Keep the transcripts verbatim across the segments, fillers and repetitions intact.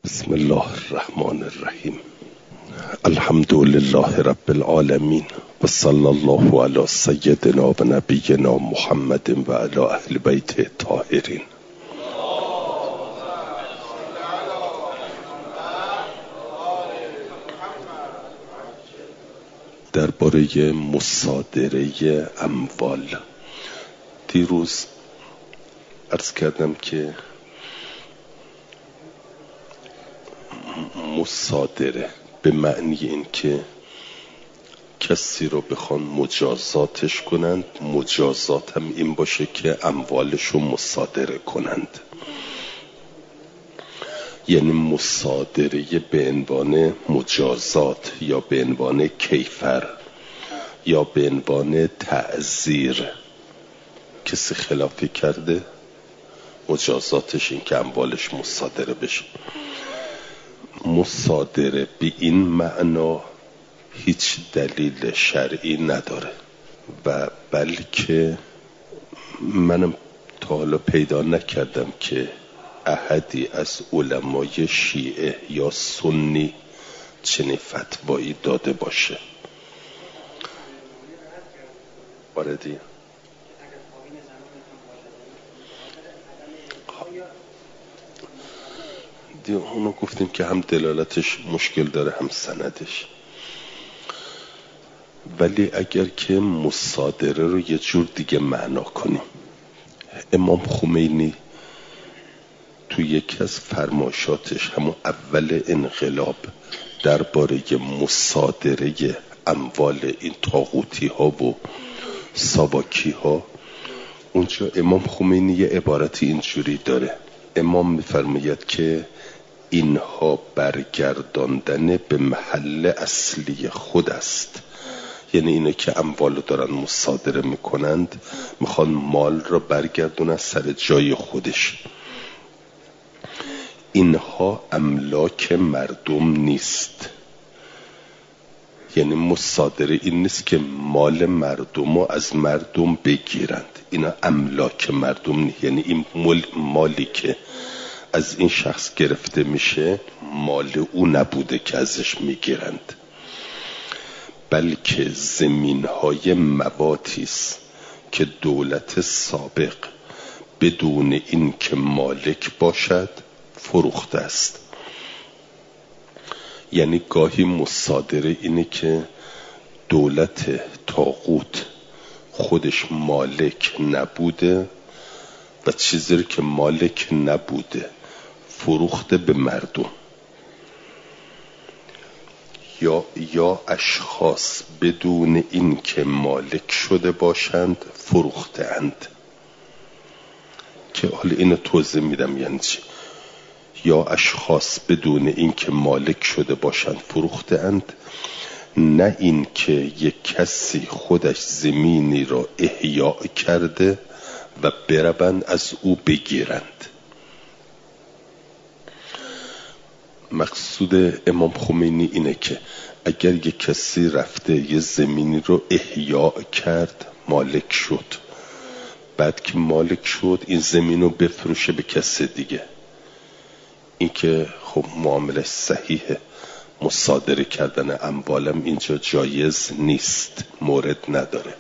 بسم الله الرحمن الرحیم. الحمد لله رب العالمین و صلی الله علی سیدنا و نبینا محمد و علی اهل بیت الطاهرین. درباره مصادره اموال دیروز عرض کردم که مصادره به معنی این که کسی رو بخوان مجازاتش کنند، مجازات هم این باشه که اموالش رو مصادره کنند. یعنی مصادره به عنوان مجازات یا به عنوان کیفر یا به عنوان تعزیر. کسی خلافی کرده مجازاتش این که اموالش مصادره بشه. مصادره به این معنا هیچ دلیل شرعی نداره و بلکه منم تا حالا پیدا نکردم که احدی از علمای شیعه یا سنی چنین فتوایی داده باشه. واردی دیگه اونو گفتیم که هم دلالتش مشکل داره هم سندش. ولی اگر که مصادره رو یه جور دیگه معنا کنیم، امام خمینی تو یکی از فرمایشاتش همون اول انقلاب درباره مصادره اموال این طاغوتی ها و ساواکی ها، اونجا امام خمینی یه عبارتی اینجوری داره. امام میفرماید که اینها برگرداندن به محل اصلی خود است. یعنی اینه که اموال رو دارن مصادره میکنند، میخوان مال رو برگردونن سر جای خودش. اینها املاک مردم نیست. یعنی مصادره این نیست که مال مردم رو از مردم بگیرند. اینا املاک مردم نیست. یعنی این مالی که از این شخص گرفته میشه مال او نبوده که ازش میگیرند، بلکه زمینهای مواتیست که دولت سابق بدون این که مالک باشد فروخته است. یعنی گاهی مصادره اینه که دولت طاغوت خودش مالک نبوده و چیزی که مالک نبوده فروخته به مردم، یا یا اشخاص بدون این که مالک شده باشند فروخته اند. که حالا اینو توضیح میدم یعنی چی. یا اشخاص بدون این که مالک شده باشند فروخته اند، نه این که یک کسی خودش زمینی را احیا کرده و بربند از او بگیرند. مقصود امام خمینی اینه که اگر یک کسی رفته یه زمینی رو احیا کرد، مالک شد، بعد که مالک شد این زمین رو بفروشه به کسی دیگه، این که خب معامله صحیحه. مصادره کردن اموالم اینجا جایز نیست، مورد نداره.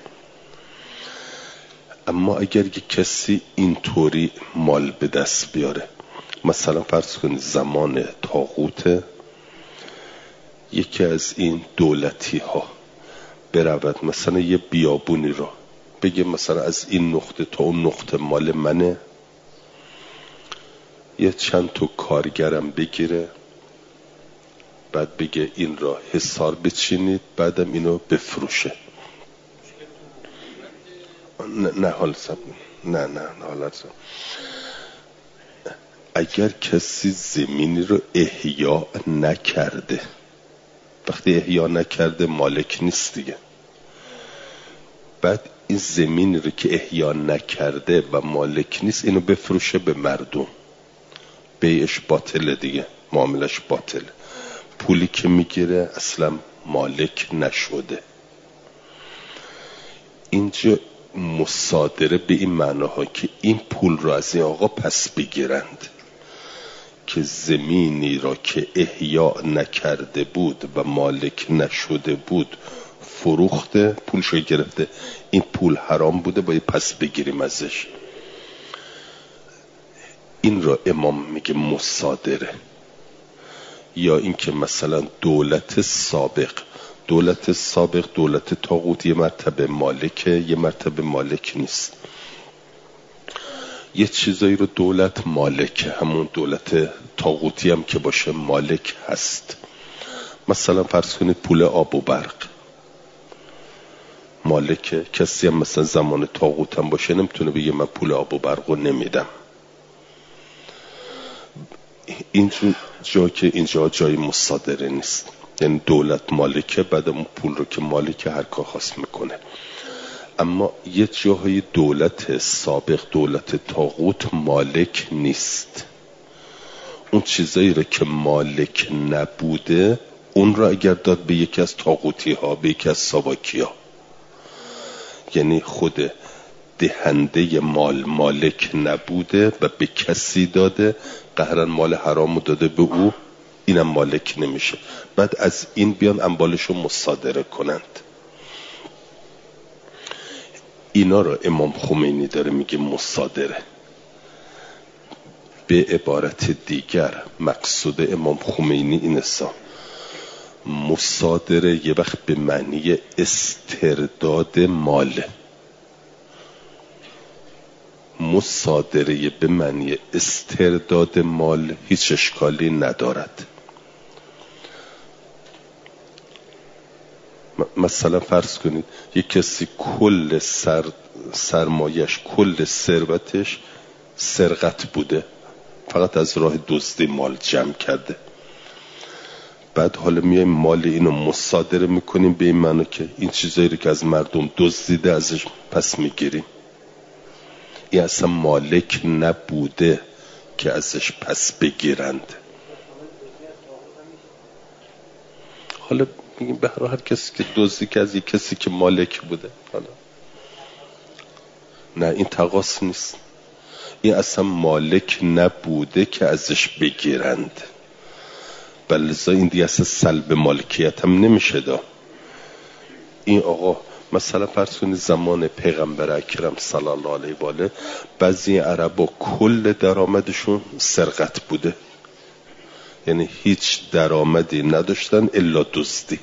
اما اگر یک کسی اینطوری مال به دست بیاره، مثلا فرض کنید زمان طاغوت یکی از این دولتی ها برود مثلا یه بیابونی رو بگه مثلا از این نقطه تا اون نقطه مال منه، یه چند تا کارگرم بگیره، بعد بگه این را حصار بچینید، بعدم اینو بفروشه. نه نه حال سب نه نه حال سب اگر کسی زمینی رو احیا نکرده، وقتی احیا نکرده مالک نیست دیگه، بعد این زمینی رو که احیا نکرده و مالک نیست اینو بفروشه به مردم، بیعش باطله دیگه، معاملش باطله. پولی که میگیره اصلا مالک نشده. اینجا مصادره به این معناها که این پول رو از این آقا پس بگیرند مالک زمینی را که احیا نکرده بود و مالک نشده بود فروخته، پولشو گرفته، این پول حرام بوده، باید پس بگیریم ازش. این را امام میگه مصادره. یا اینکه مثلا دولت سابق دولت سابق دولت طاغوت یه مرتبه مالکه، یه مرتبه مالک نیست. یه چیزایی رو دولت مالکه، همون دولت طاغوتی هم که باشه مالک هست. مثلا فرض کنید پول آب و برق مالکه، کسی هم مثلا زمان طاغوت هم باشه نمیتونه بگه من پول آب و برق رو نمیدم. اینجا جا که اینجا جای مصادره نیست، یعنی دولت مالکه، بعد اون پول رو که مالکه هر کار خواست میکنه. اما یه جاهای دولت سابق دولت طاغوت مالک نیست، اون چیزایی رو که مالک نبوده اون رو اگر داد به یکی از طاغوتی ها، به یکی از ساواکی ها، یعنی خود دهنده مال مالک نبوده و به کسی داده، قهرن مال حرامو داده به او، اینم مالک نمیشه. بعد از این بیان اموالشو مصادره کنند. اینا رو امام خمینی داره میگه مصادره. به عبارت دیگر مقصود امام خمینی این است، مصادره یه وقت به معنی استرداد مال، مصادره به معنی استرداد مال هیچ اشکالی ندارد. مثلا فرض کنید یک کسی کل سر سرمایش کل ثروتش سرقت بوده، فقط از راه دزدی مال جمع کرده، بعد حالا میایم مال اینو مصادره میکنیم به این معنی که این چیزایی رو که از مردم دزدیده ازش پس میگیریم. این اصلا مالک نبوده که ازش پس بگیرند. حالا میگیم به هر کسی که دزدی که از یک کسی که مالک بوده، حالا نه این تقاص نیست، این اصلا مالک نبوده که ازش بگیرند. بلزا این دیگه اصلا سلب مالکیت هم نمیشه دا. این آقا مثلا فرض کنید زمان پیغمبر اکرم صلی الله علیه و آله بعضی عربا کل درآمدشون سرقت بوده، یعنی هیچ درآمدی نداشتن الا دزدی.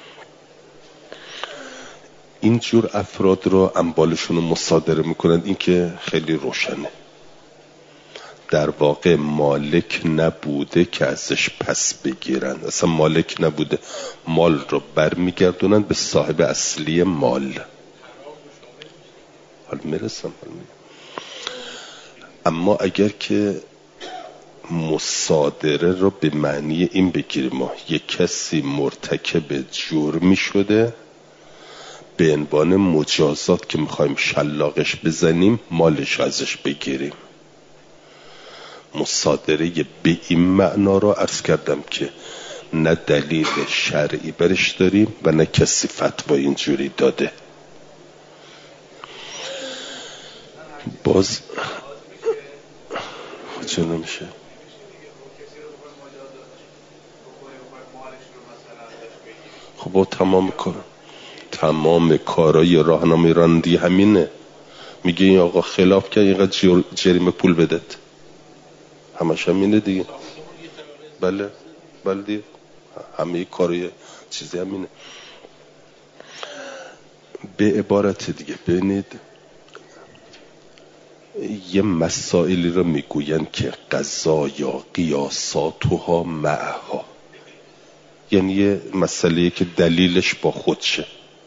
اینجور افراد رو اموالشون رو مصادره میکنند. این که خیلی روشنه، در واقع مالک نبوده که ازش پس بگیرند، اصلا مالک نبوده، مال رو برمیگردونند به صاحب اصلی مال. حال میرسم. اما اگر که مصادره رو به معنی این بگیریم ما یک کسی مرتکب جرمی شده، به عنوان مجازات که میخوایم شلاقش بزنیم مالش ازش بگیریم، مصادره به این معنا رو عرض کردم که نه دلیل شرعی برش داریم و نه کسی فتوا اینجوری داده. باز چه نمیشه خب با تمام کار تمام کارای راهنمای راندی همینه، میگه این آقا خلاف کرد اینقدر جریمه پول بدت، همش همینه دیگه. بله بله دیگه همه کارای چیزی همینه. به عبارت دیگه ببینید یه مسائلی رو میگوین که قضا یا قیاساتها معها، یعنی یه مسئله که دلیلش با خودشه.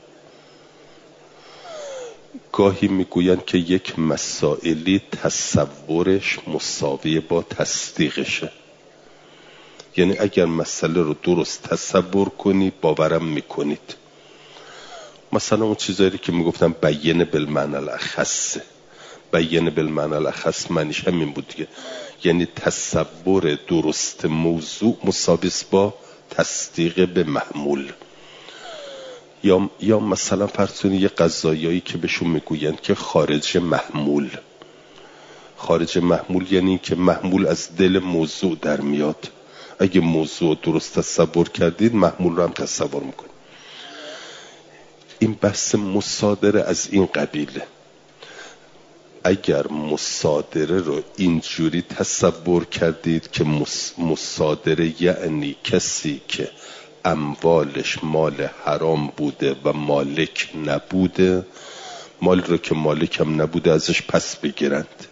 گاهی میگوین که یک مسائلی تصورش مساوی با تصدیقشه، یعنی اگر مسئله رو درست تصور کنی باورم میکنید. مثلا اون چیزایی که میگفتم بیان بالمعنی الاخص، بیان بالمعنی الاخص معنیش همین بود دیگه، یعنی تصور درست موضوع مساوی با تصدیق به محمول. یا یا مثلا فرض کنید یه قضایایی که بهشون میگوین که خارج محمول، خارج محمول یعنی که محمول از دل موضوع در میاد. اگه موضوع درست تصور کردید محمول رو هم تصور میکنید. این بحث مصادره از این قبیله. اگر مصادره رو اینجوری تصور کردید که مصادره یعنی کسی که اموالش مال حرام بوده و مالک نبوده، مال رو که مالک هم نبوده ازش پس بگیرند،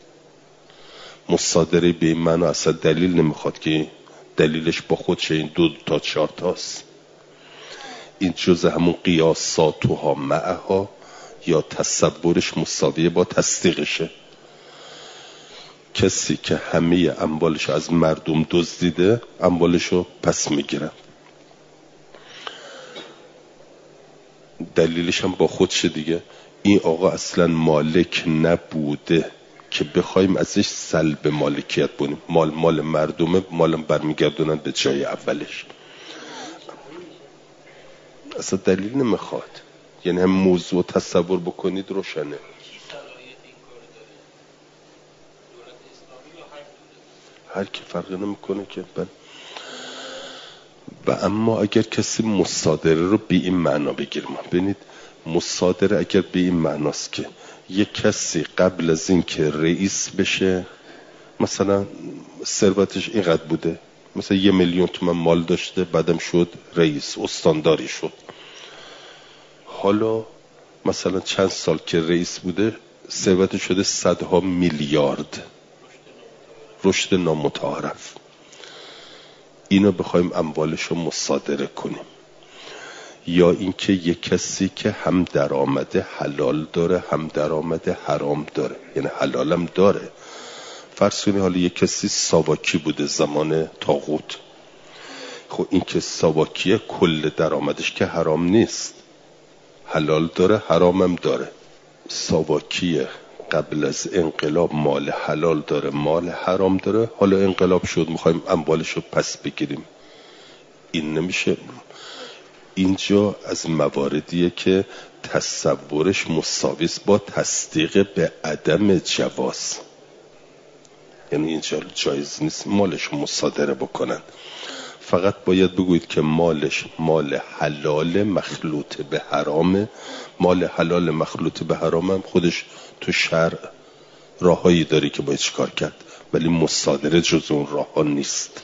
مصادره به این معنی اصلا دلیل نمیخواد که دلیلش با خودشه، این دو تا چهار تاست. این جزء همون قیاساتها معها یا تصورش مساویه با تصدیقشه. کسی که همه اموالش از مردم دزدیده اموالشو پس میگیرن، دلیلش هم با خودشه دیگه. این آقا اصلا مالک نبوده که بخوایم ازش سلب مالکیت بونیم. مال مال مردمه، مالم برمیگردونن به جای اولش. اصلا دلیل نمیخواد، یعنی هم موضوع تصور بکنید روشنه. هر کی فرقی نمیکنه که بل. و اما اگر کسی مصادره رو به این معنا بگیریم، ببینید مصادره اگر به این معناست که یک کسی قبل از این که رئیس بشه مثلا ثروتش اینقدر بوده، مثلا یه میلیون تومان مال داشته، بعدم شد رئیس، استانداری شد، حالا مثلا چند سال که رئیس بوده ثروت شده صدها میلیارد، رشد نامتعارف. اینو بخوایم اموالش رو مصادره کنیم. یا اینکه یک کسی که هم درآمد حلال داره هم درآمد حرام داره، یعنی حلالم داره. فرض کنید حالا یک کسی ساواکی بوده زمان طاغوت، خب این که ساواکیه کل درآمدش که حرام نیست، حلال داره حرامم داره. ساواکیه قبل از انقلاب مال حلال داره مال حرام داره، حالا انقلاب شد میخوایم اموالش رو پس بگیریم، این نمیشه. اینجا از مواردیه که تصورش مساویس با تصدیق به عدم جواز، یعنی اینجا جایز نیست مالش مصادره بکنن. فقط باید بگوید که مالش مال حلال مخلوط به حرامه. مال حلال مخلوط به حرامم خودش تو شرع راههایی داری که باید چیکار کرد، ولی مصادره جز اون راه ها نیست.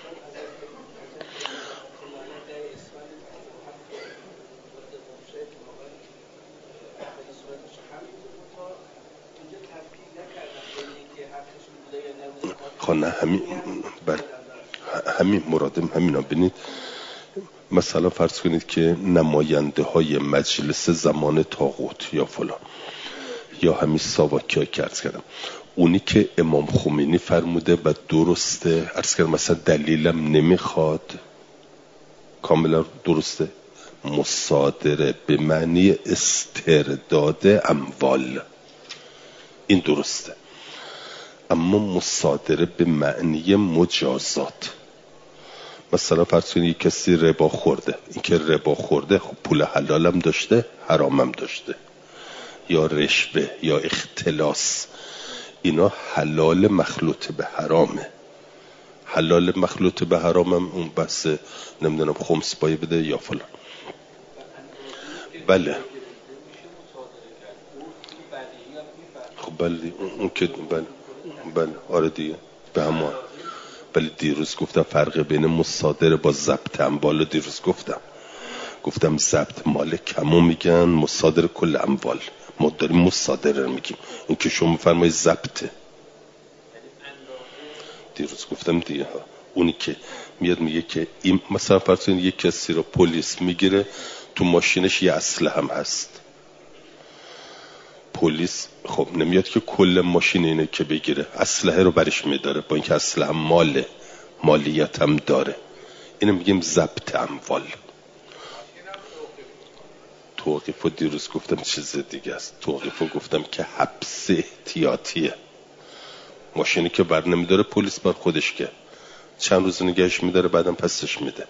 خانه همین بله همین مرادم همینا. بینید مثلا فرض کنید که نماینده های مجلس زمان طاغوت یا فلان یا همین ساواکی ها که عرض کردم، اونی که امام خمینی فرموده و درسته، عرض کردم مثلا دلیلم نمیخواد، کاملا درسته، مصادره به معنی استرداد اموال، این درسته. اما مصادره به معنی مجازات، مثلا فرض کنید کسی ربا خورده، این که ربا خورده خب پول حلالم داشته حرامم داشته، یا رشوه یا اختلاس، اینا حلال مخلوط به حرامه. حلال مخلوط به حرامم اون بس نمیدونم خمس بایی بده یا فلان. بله خب بله اون که بله بله آره دیگه به همون. ولی دیروز گفتم فرق بین مصادره با ضبط اموال، دیروز گفتم گفتم ضبط مال کمو میگن، مصادره کل اموال. ما داریم مصادره میگیم، این که شما فرمایید ضبطه. دیروز گفتم دیگه ها، اونی که میاد میگه که این مثلا فرض کنید یک کسی رو پلیس میگیره تو ماشینش یه اسلحه هم هست، پلیس خب نمیاد که کل ماشین اینه که بگیره، اسلحه رو برش میداره با اینکه اسلحه هم ماله، مالیت هم داره. اینو میگیم ضبط اموال. توقیفو دیروز گفتم چیز دیگه است، توقیفو گفتم که حبس احتیاطیه، ماشینی که بر نمیداره پلیس بر خودش که چند روز نگهش میداره بعدم پسش میده.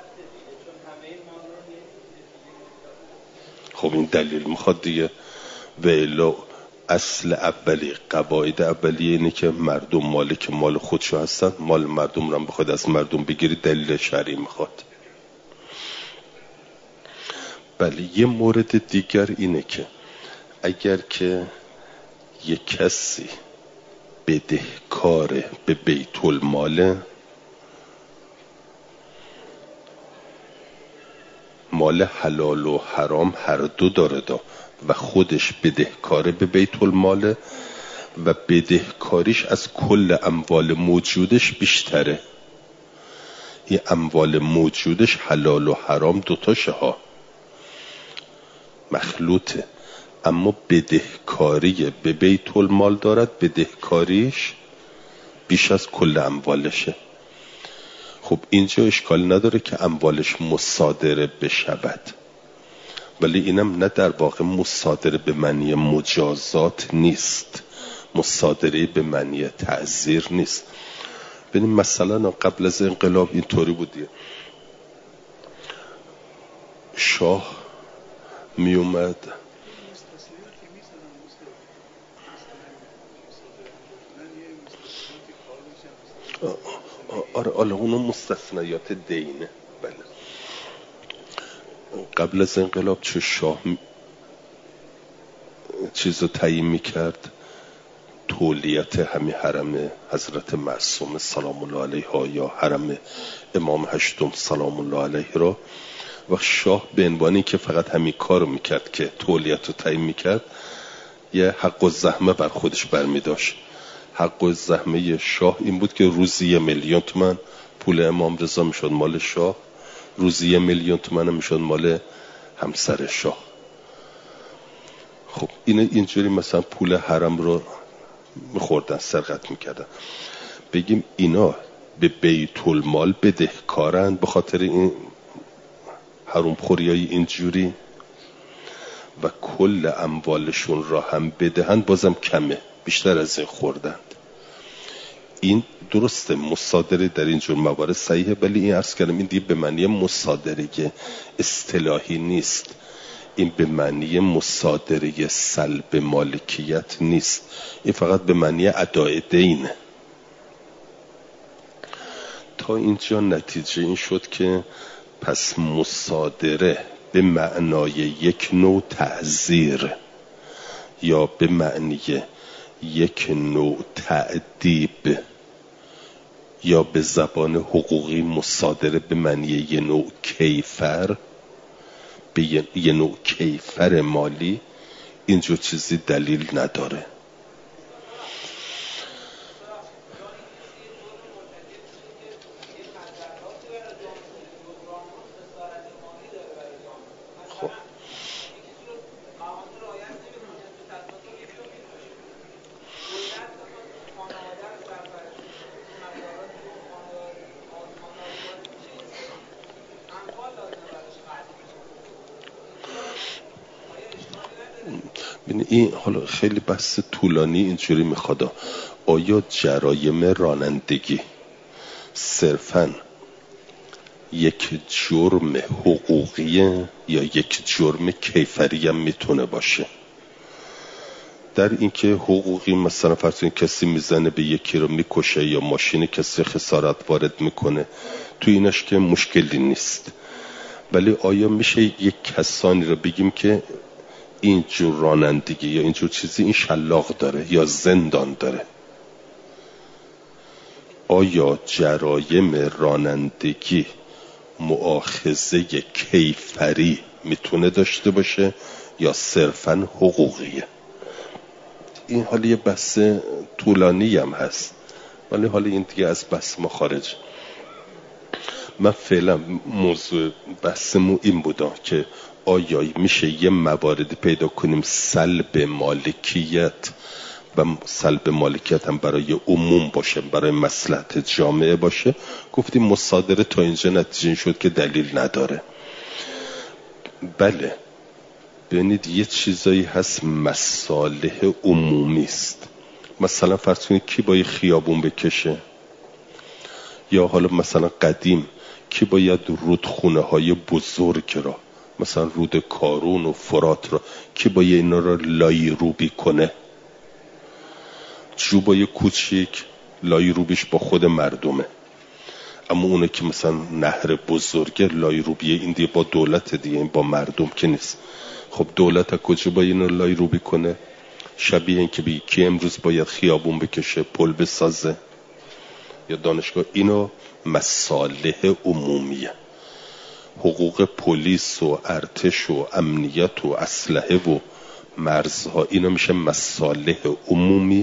خب این دلیل میخواد دیگه. و الا اصل اولی، قواعد اولیه اینه که مردم مالک مال خودشو هستن، مال مردم رو هم بخواد از مردم بگیری دلیل شرعی میخواد. بله یه مورد دیگر اینه که اگر که یک کسی بدهکار به بیت المال، مال حلال و حرام هر دو داره دا و خودش بدهکار به بیت المال و بدهکاریش از کل اموال موجودش بیشتره، این اموال موجودش حلال و حرام دوتاشه ها مخلوطه، اما بدهکاری به بیت المال دارد، بدهکاریش بیش از کل اموالشه. خب اینجا اشکال نداره که اموالش مصادره بشود، ولی اینم نه در واقع مصادره به معنی مجازات نیست، مصادره به معنی تعزیر نیست. ببین مثلا قبل از انقلاب اینطوری بودی، شاه می اومد آره آره اونو مستثنیات دینه. بله قبل از انقلاب چه شاه چیزو تعیین میکرد، تولیت همین حرم حضرت معصوم سلام الله علیها یا حرم امام هشتم سلام الله علیه را، و شاه به عنوانی که فقط همین کارو میکرد که تولیت رو تعیین میکرد، یه حق و زحمه بر خودش برمی داشت. حق و زحمه شاه این بود که روزی یه میلیون تومن پول امام رضا میشد مال شاه، روزی یه میلیون تومن میشد مال همسر شاه. خب این اینجوری مثلا پول حرم رو میخوردن، سرقت میکردن. بگیم اینا به بیت المال بدهکارن به خاطر این حرام خوریای اینجوری و کل اموالشون را هم بدهن بازم کمه، بیشتر از این خوردند. این درسته مصادره در اینجور موارد صحیحه، ولی این عرض کردم این دیگه به معنی مصادره اصطلاحی نیست، این به معنی مصادره سلب مالکیت نیست، این فقط به معنی اداء دینه. تا اینجا نتیجه این شد که پس مصادره به معنای یک نوع تعزیر یا به معنی یک نوع تأدیب یا به زبان حقوقی مصادره به معنی یک نوع کیفر، به یه نوع کیفر مالی، اینجور چیزی دلیل نداره. خب این حالا خیلی بحث طولانی اینجوری میخواد، آیا جرایم رانندگی صرفاً یک جرم حقوقیه یا یک جرم کیفری هم میتونه باشه؟ در اینکه حقوقی مثلا فرض کنید کسی میزنه به یکی رو میکشه یا ماشین کسی خسارت وارد میکنه، تو اینش که مشکلی نیست، ولی آیا میشه یک کسانی رو بگیم که اینجور رانندگی یا اینجور چیزی این شلاق داره یا زندان داره؟ آیا جرایم رانندگی مؤاخذه کیفری میتونه داشته باشه یا صرفاً حقوقیه؟ این حالا یه بحث طولانی هم هست، ولی حالا این دیگه از بحث ما خارج. من فعلا موضوع بحثمون این بودا که آیا میشه یه مواردی پیدا کنیم سلب مالکیت و سلب مالکیت هم برای عموم باشه، برای مصلحت جامعه باشه؟ گفتیم مصادره تا اینجا نتیجه شد که دلیل نداره. بله ببینید یه چیزایی هست مصالح عمومی است، مثلا فرض کنید کی باید خیابون بکشه، یا حالا مثلا قدیم کی باید رودخونه های بزرگ را مثلا رود کارون و فرات را کی با اینا را لای روبی کنه؟ جوبای کوچیک لای روبیش با خود مردمه، اما اونه که مثلا نهر بزرگه لای روبیه این دیگه با دولت دیگه، این با مردم که نیست. خب دولت از کجا با اینا لای روبی کنه؟ شبیه این که بگی کی امروز باید خیابون بکشه، پل بسازه یا دانشگاه. اینو مصالح عمومیه. حقوق پلیس و ارتش و امنیت و اسلحه و مرزها، اینا میشه مصالح عمومی.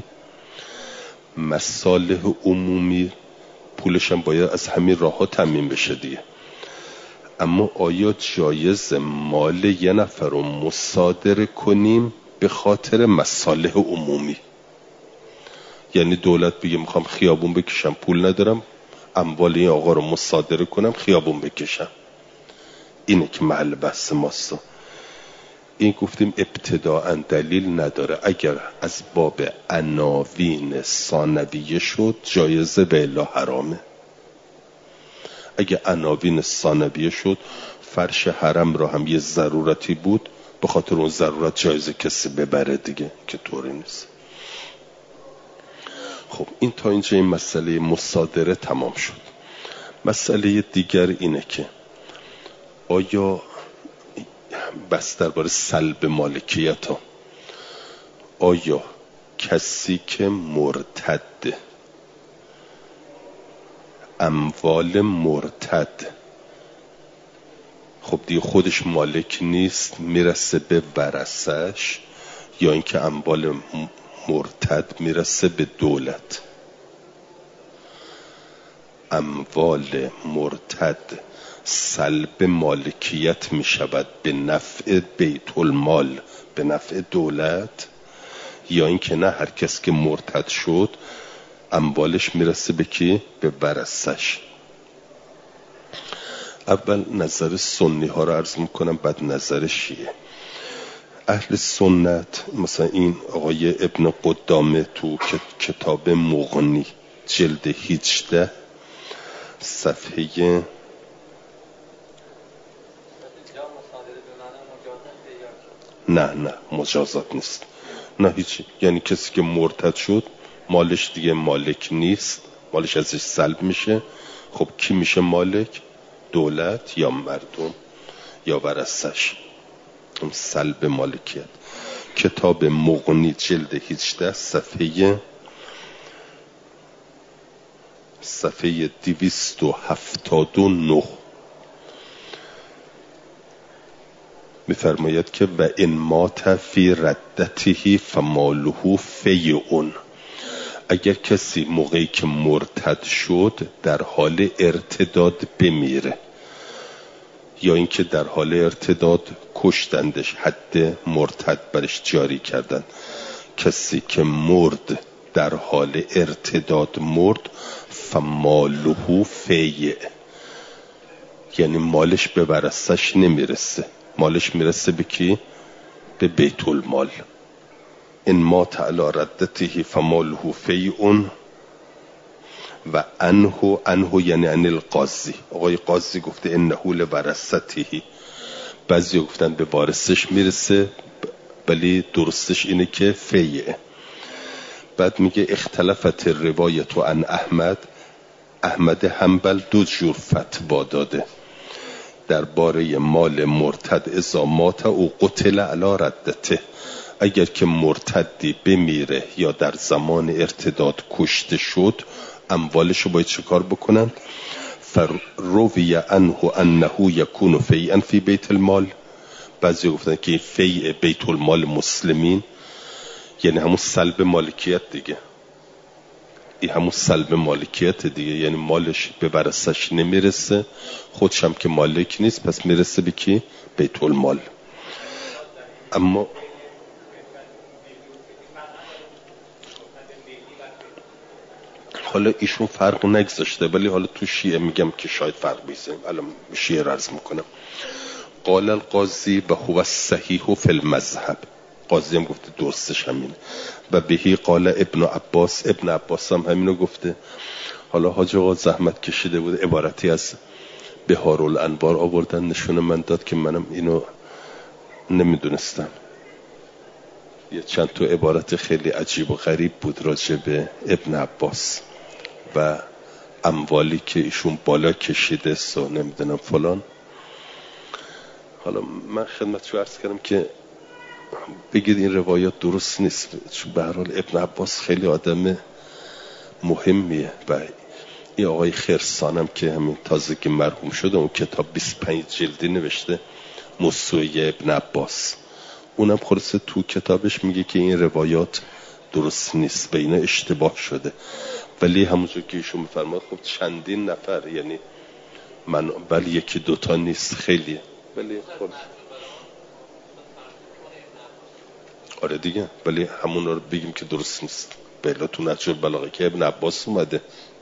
مصالح عمومی پولش هم باید از همین راه ها تامین بشه دیگه. اما آیا جایز مال یه نفر رو مصادره کنیم به خاطر مصالح عمومی؟ یعنی دولت بگه میخوام خیابون بکشم، پول ندارم، اموال این آقا رو مصادره کنم خیابون بکشم. اینه که محل بحث ماست. این گفتیم ابتداءً دلیل نداره. اگر از باب عناوین ثانویه شد جایزه به الا حرامه. اگه عناوین ثانویه شد، فرش حرم را هم یه ضرورتی بود، به خاطر اون ضرورت جایزه کسی ببره دیگه، که طوری نیست. خب این تا اینجا این مسئله مصادره تمام شد. مسئله دیگر اینه که آیا بس درباره سلب مالکیت ها، آیا کسی که مرتد، اموال مرتد، خب دیگه خودش مالک نیست، میرسه به ورثش، یا اینکه اموال مرتد میرسه به دولت؟ اموال مرتد سلب مالکیت می شود به نفع بیت المال، به نفع دولت، یا اینکه نه، هر کس که مرتد شد اموالش میرسه به کی؟ به ورثش. اول نظر سنی ها رو عرض میکنم، بعد نظر شیعه. اهل سنت مثلا این آقای ابن قدامه تو کتاب مغنی جلد هجده صفحه نه نه مجازات نیست، نه هیچی. یعنی کسی که مرتد شد مالش دیگه مالک نیست، مالش ازش سلب میشه. خب کی میشه مالک؟ دولت یا مردم یا ورثش. اون سلب مالکیت. کتاب مغنی جلد هجده صفحه صفحه دویست و هفتاد و نه میفرماید که و ان مات فی ردته فماله فیعون. اگر کسی موقعی که مرتد شد در حال ارتداد بمیره، یا اینکه در حال ارتداد کشتندش، حد مرتد برش جاری کردن، کسی که مرد در حال ارتداد مرد، فماله فیع، یعنی مالش به ورثش نمیرسه، مالش میرسه به کی؟ به بیت المال. ان مات علی ردته فماله فیع و انه انه یعنی ان القاضی. آقای قاضی گفته انه لورثته، بعضی گفتن به وارثش میرسه، ولی درستش اینه که فیع. بعد میگه اختلفت روایت عن احمد، احمد حنبل دو جور فتوا داده درباره مال مرتد اذا مات او قتل علی ردته. اگر که مرتدی بمیره یا در زمان ارتداد کشته شد، اموالشو باید چه کار بکنن؟ فروی عنه انه یکون فیعا فی بیت المال. بعضی گفتن که فیع بیت المال مسلمین یعنی همون سلب مالکیت دیگه، این همون سلب مالکیت دیگه، یعنی مالش به ورثش نمیرسه، خودش هم که مالک نیست، پس میرسه به کی؟ بیت المال. اما حالا ایشون فرق نگذاشته، ولی حالا تو شیعه میگم که شاید فرق بیزنیم. الان شیعه ررز میکنم. قال القاضی و هو الصحیح فی المذهب. قاضی هم گفته درستش همینه. و بهی قال ابن عباس، ابن عباس هم همینو گفته. حالا حاج آقا زحمت کشیده بود عبارتی از بهارالانوار آوردن نشون من داد که منم اینو نمیدونستم. یه چند تا عبارت خیلی عجیب و غریب بود راجع به ابن عباس و اموالی که ایشون بالا کشیده سو نمیدونم فلان. حالا من خدمتشو عرض کردم که بگید این روایات درست نیست، چون به هر حال ابن عباس خیلی آدم مهمیه و این آقای خرسانم که همین تازه که مرحوم شده اون کتاب بیست و پنج جلدی نوشته موسوعه ابن عباس، اونم خلاصه تو کتابش میگه که این روایات درست نیست و اینا اشتباه شده، ولی همونجور که ایشون میفرماد خب چندین نفر، یعنی من ولی یکی دوتا نیست خیلیه، ولی خب آره دیگه، ولی همون رو بگیم که درست نیست. بلا تو نهج البلاغه که ابن عباس اومده.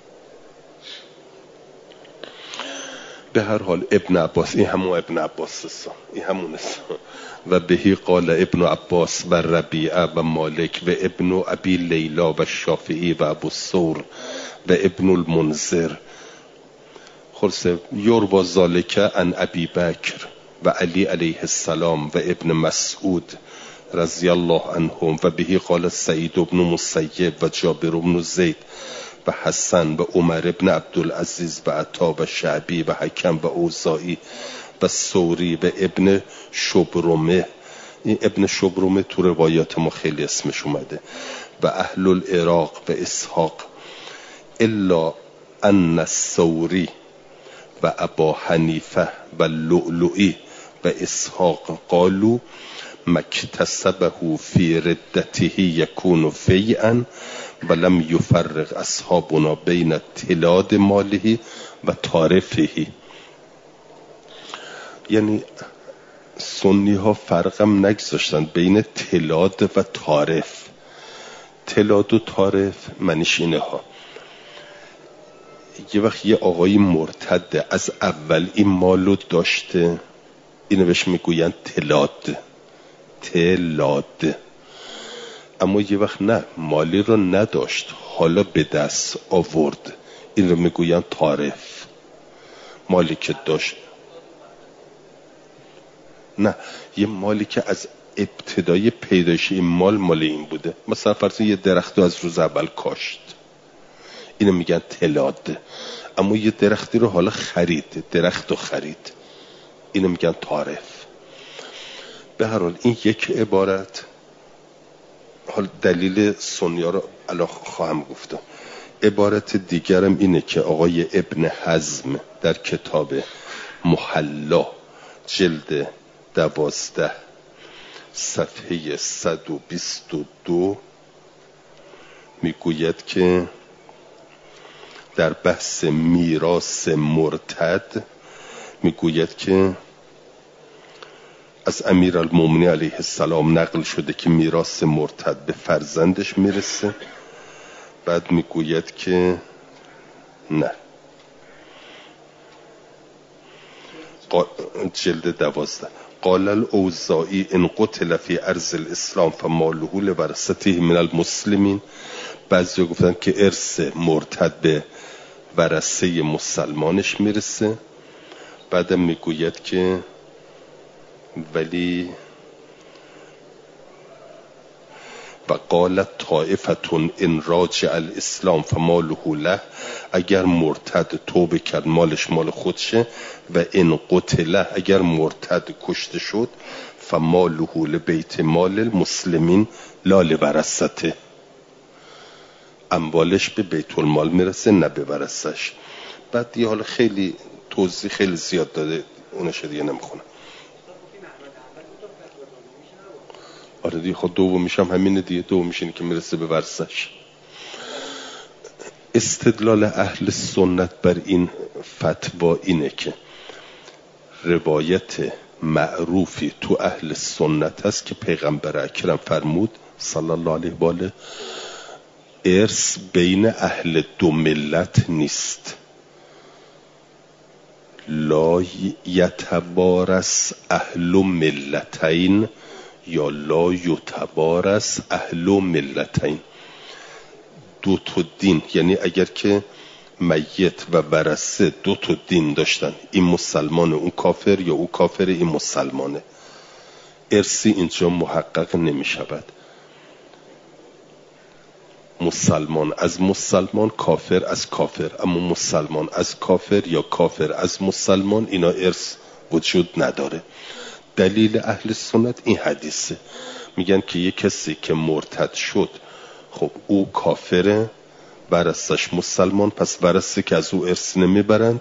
به هر حال ابن عباس این همون ابن عباس است، این همون است. و بهی قال ابن عباس و ربیعه و مالک و ابن ابی لیلا و شافعی و ابو ثور و ابن المنذر خلاصه یروى ذلک عن ابی بکر و علی علیه السلام و ابن مسعود رضی الله عنهم و بهی قال سعید بن مسیب و جابر بن زید و حسن و عمر ابن عبدالعزیز و عطا و شعبی و حکم و اوزاعی و ثوری و ابن شبرمه. این ابن شبرمه تو روایات ما خیلی اسمش اومده. و اهل العراق و اسحاق الا ان الثوری و ابا حنیفه و لؤلؤی و اسحاق قالوا مکتسبه فی ردته یکون فیئا ولم یفرق اصحابنا بین تلاد ماله و طارفه. یعنی سنی ها فرقم نگذاشتن بین تلاد و طارف. تلاد و طارف منیش اینه ها، یه وقت یه آقای مرتد از اول این مالو داشته، اینو بهش میگوین تلاد تلاد، اما یه وقت نه مالی رو نداشت حالا به دست آورد، این رو میگوین طارف. مالی که داشت نه، یه مالی که از ابتدای پیدایش این مال مال این بوده، مثلا فرض یه درخت از روز اول کاشت، اینو میگن تلاد. اما یه درختی رو حالا خرید، درخت رو خرید، اینو میگن طارف. به هر حال این یک عبارت، حال دلیل سنیا رو الان خواهم گفتم. عبارت دیگرم اینه که آقای ابن حزم در کتاب محلا جلد دوازده صفحه صد و بیست و دو میگوید که در بحث میراث مرتد میگوید که از امیرالمومنین علیه السلام نقل شده که میراث مرتد به فرزندش میرسه. بعد میگوید که نه، جلد دوازده قال الاوزاعی ان قتل فی ارض الاسلام فماله لورثته من المسلمین. بعضی گفتن که ارث مرتد به ورثه مسلمانش میرسه. بعدم میگوید که ولی و قالت طائفتون ان راجع الاسلام فماله له، اگر مرتد توبه کرد مالش مال خودشه. و ان قتله، اگر مرتد کشته شد فماله لبیت مال المسلمین لا لورثته، اموالش به بیت المال میرسه نه به ورثش. بعد دیگه حالا خیلی توضیح خیلی زیاد داده، اونش دیگه نمیخونم. آره دیگه خود دومیش هم همینه دیگه، دومیش اینه که میرسه به ورثش. استدلال اهل سنت بر این فتوا اینه که روایت معروفی تو اهل سنت هست که پیغمبر اکرم فرمود صلی الله علیه و آله ارث بین اهل دو ملت نیست. لا یتبارس اهل ملتین یا لا یتبارس اهل ملتین. دو تا دین، یعنی اگر که میت و ورثه دو تا دین داشتن، این مسلمانه اون کافر، یا اون کافر این مسلمانه، ارثی اینجا محقق نمی شود. مسلمان از مسلمان، کافر از کافر، اما مسلمان از کافر یا کافر از مسلمان، اینا ارث وجود نداره. دلیل اهل سنت این حدیثه، میگن که یک کسی که مرتد شد، خب او کافره، ورثش مسلمان، پس ورثه که از او ارث نمیبرند،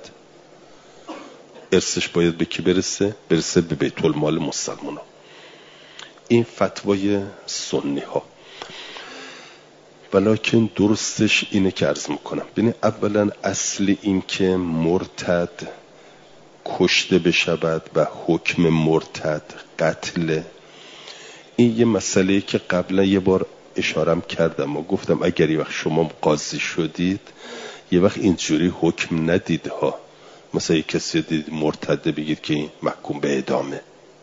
ارثش باید به کی برسه؟ برسه به بیت المال مسلمان ها. این فتوای سنی ها. ولیکن درستش اینه که عرض میکنم، ببین اولا اصل این که مرتد کشته بشود و حکم مرتد قتل، این یه مسئله که قبلا یه بار اشارم کردم و گفتم اگر یه وقت شما قاضی شدید یه وقت اینجوری حکم ندید ها، مثلا یه کسی دید مرتده بگید که این محکوم به اعدامه.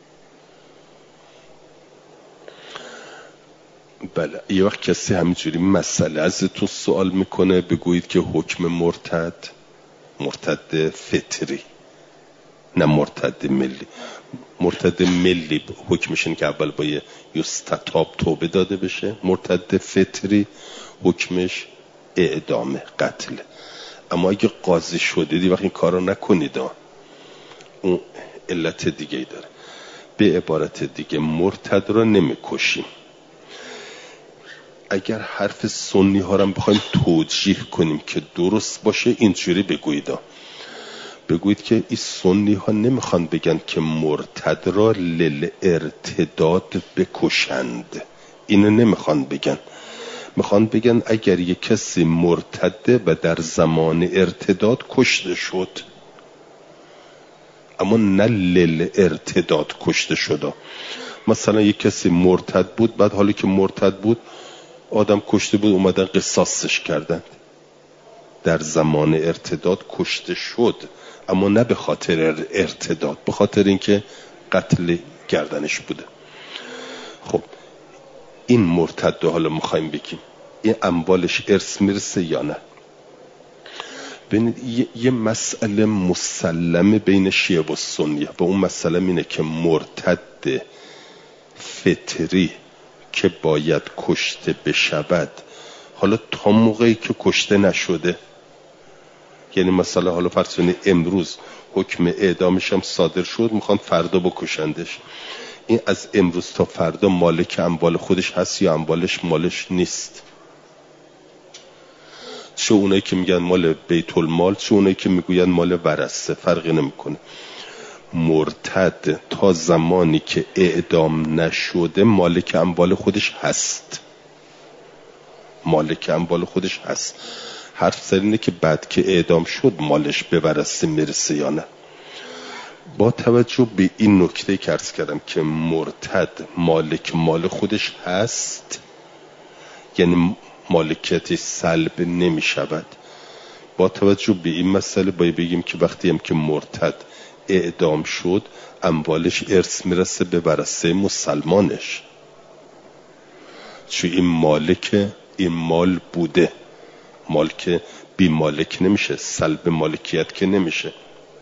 بله، یه وقت کسی همینجوری مسئله ازتون سوال میکنه بگویید که حکم مرتد مرتد فطری، نه مرتد ملی. مرتد ملی حکمش اینه که اول باید یستتاب توبه داده بشه، مرتد فطری حکمش اعدامه، قتل. اما اگه قاضی شدید وقتی این کار رو نکنید، اون علت دیگه ای داره. به عبارت دیگه مرتد رو نمیکشیم. اگر حرف سنی ها رو بخوایم توجیه کنیم که درست باشه اینجوری بگویید، بگویید که این سنی ها نمیخوان بگن که مرتد را للارتداد بکشند، اینو نمیخوان بگن. میخوان بگن اگر یک کسی مرتده و در زمان ارتداد کشته شد، اما نه للارتداد کشته شد. مثلا یک کسی مرتد بود، بعد حالی که مرتد بود آدم کشته بود، اومدن قصاصش کردند، در زمان ارتداد کشته شد، اما نه به خاطر ارتداد، به خاطر اینکه قتل گردنش بوده. خب این مرتد حالا میخوایم بگیم این اموالش ارث میرسه یا نه؟ ببینید یه مسئله مسلمه بین شیعه و سنیه و اون مسئله اینه که مرتد فطری که باید کشته بشود، حالا تا موقعی که کشته نشده، یعنی مثلا حالا فرض کنید امروز حکم اعدامش هم صادر شد، میخوان فردا بکشندش، این از امروز تا فردا مالک اموال خودش هست یا اموالش مالش نیست؟ چه اونایی که میگن مال بیت المال، چه اونایی که میگوین مال ورثه، فرقی نمیکنه. مرتد تا زمانی که اعدام نشده مالک اموال خودش هست، مالک اموال خودش هست. حرف سر اینه که بعد که اعدام شد مالش به ورثه میرسه یا نه. با توجه به این نکته که عرض کردم که مرتد مالک مال خودش هست، یعنی مالکیتش سلب نمی شود، با توجه به این مسئله باید بگیم که وقتی هم که مرتد اعدام شد اموالش ارث میرسه به ورثه مسلمانش، چون این مالک این مال بوده، مال که بی مالک نمیشه، سلب مالکیت که نمیشه.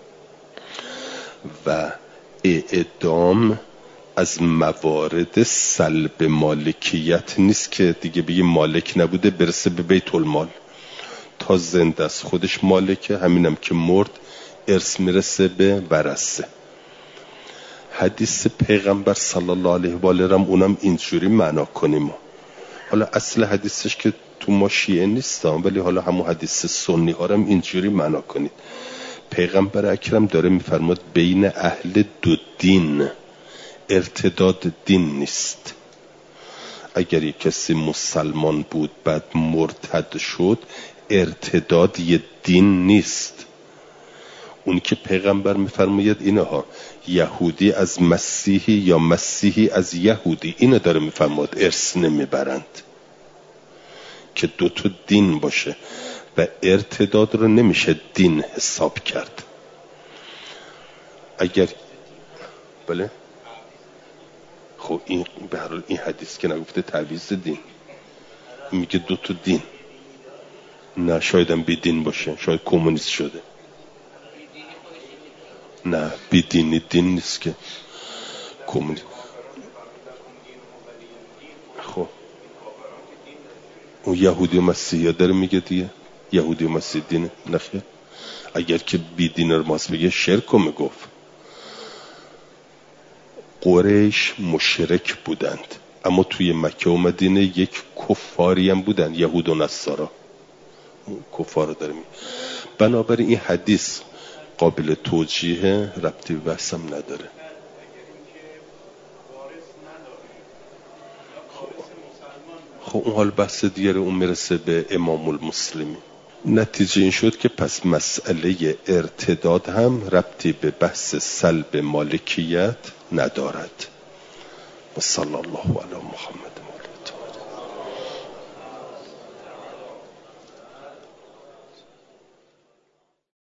و اعدام از موارد سلب مالکیت نیست که دیگه بگی مالک نبوده برسه به بیت المال، تا زنده است خودش مالکه، همینم که مرد ارث میرسه به ورثه. حدیث پیغمبر صلی الله علیه و آله هم اونم اینجوری معنا کنیم. حالا اصل حدیثش که تو ما شیعه نیستم، ولی حالا همون حدیث سنی ها هم اینجوری معنا کنید. پیغمبر اکرم داره میفرماد بین اهل دو دین ارتداد دین نیست. اگر یک کسی مسلمان بود بعد مرتد شد ارتداد یه دین نیست. اون که پیغمبر میفرماید اینه ها، یهودی از مسیحی یا مسیحی از یهودی، اینه داره میفرماید ارث نمیبرند، که دو تا دین باشه و ارتداد رو نمیشه دین حساب کرد. اگر بله خب این به هر حال این حدیث که نگفته تعویض دین، میگه دو تا دین، نه شایدم بیدین باشه، شاید کمونیست شده. نه بیدینی دین نیست که کمونیست. خب اون یهودی و مسیحی داره میگه دیگه، یهودی و مسیحی دینه. نخیر، اگر که بیدین رو ماست بگه شرک رو میگفت. قریش مشرک بودند، اما توی مکه و مدینه یک کفاری هم بودند، یهود و نصارا. کفار رو داره میگه. بنابراین این حدیث قابل توجیه، ربطی به بحثم نداره. خب اون حال بحث دیگه، اون میرسه به امام المسلمین. نتیجه این شد که پس مسئله ارتداد هم ربطی به بحث سلب مالکیت ندارد. و صلی الله علی محمد.